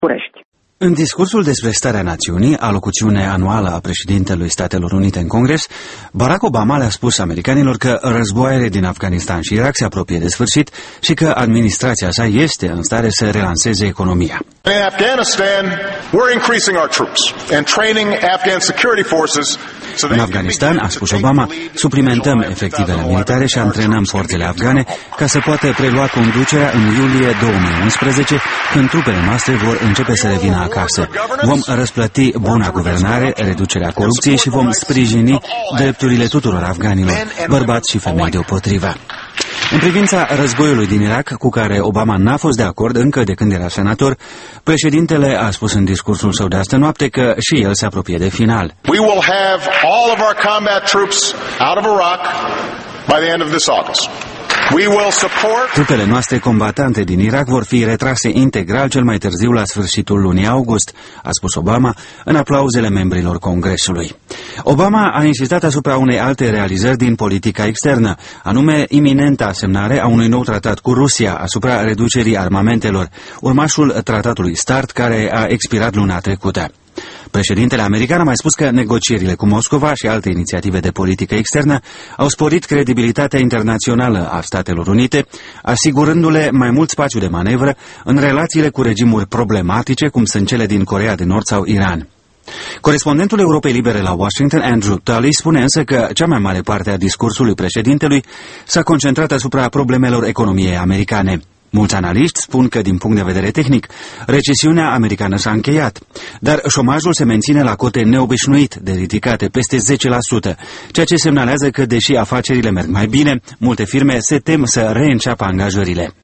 București. În discursul despre starea națiunii, alocuțiune anuală a președintelui Statelor Unite în Congres, Barack Obama le-a spus americanilor că războaiele din Afganistan și Irak se apropie de sfârșit și că administrația sa este în stare să relanseze economia. In Afghanistan, we're increasing our troops and training Afghan security forces. În Afganistan, a spus Obama, suplimentăm efectivele militare și antrenăm forțele afgane ca să poată prelua conducerea în iulie 2011, când trupele noastre vor începe să revină acasă. Vom răsplăti buna guvernare, reducerea corupției și vom sprijini drepturile tuturor afganilor, bărbați și femei deopotrivă. În privința războiului din Irak, cu care Obama n-a fost de acord încă de când era senator, președintele a spus în discursul său de astă noapte că și el se apropie de final. We will have all of our combat troops out of Iraq by the end of this August. We will support... Trupele noastre combatante din Irak vor fi retrase integral cel mai târziu la sfârșitul lunii august, a spus Obama în aplauzele membrilor Congresului. Obama a insistat asupra unei alte realizări din politica externă, anume iminenta semnare a unui nou tratat cu Rusia asupra reducerii armamentelor, urmașul tratatului START care a expirat luna trecută. Președintele american a mai spus că negocierile cu Moscova și alte inițiative de politică externă au sporit credibilitatea internațională a Statelor Unite, asigurându-le mai mult spațiu de manevră în relațiile cu regimuri problematice, cum sunt cele din Coreea de Nord sau Iran. Corespondentul Europei Libere la Washington, Andrew Tully, spune însă că cea mai mare parte a discursului președintelui s-a concentrat asupra problemelor economiei americane. Mulți analiști spun că, din punct de vedere tehnic, recesiunea americană s-a încheiat, dar șomajul se menține la cote neobișnuit de ridicate, peste 10%, ceea ce semnalează că, deși afacerile merg mai bine, multe firme se tem să reînceapă angajările.